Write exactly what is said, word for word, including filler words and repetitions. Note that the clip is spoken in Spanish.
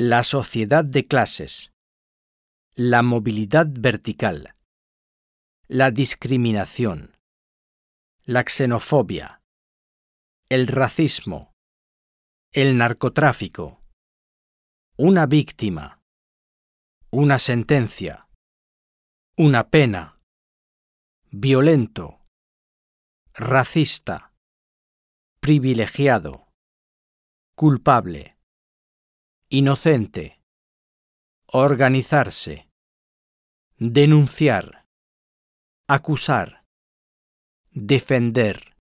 La sociedad de clases. La movilidad vertical. La discriminación. La xenofobia. El racismo. El narcotráfico. Una víctima. Una sentencia. Una pena. Violento. Racista. Privilegiado. Culpable. Inocente. Organizarse. Denunciar. Acusar. Defender.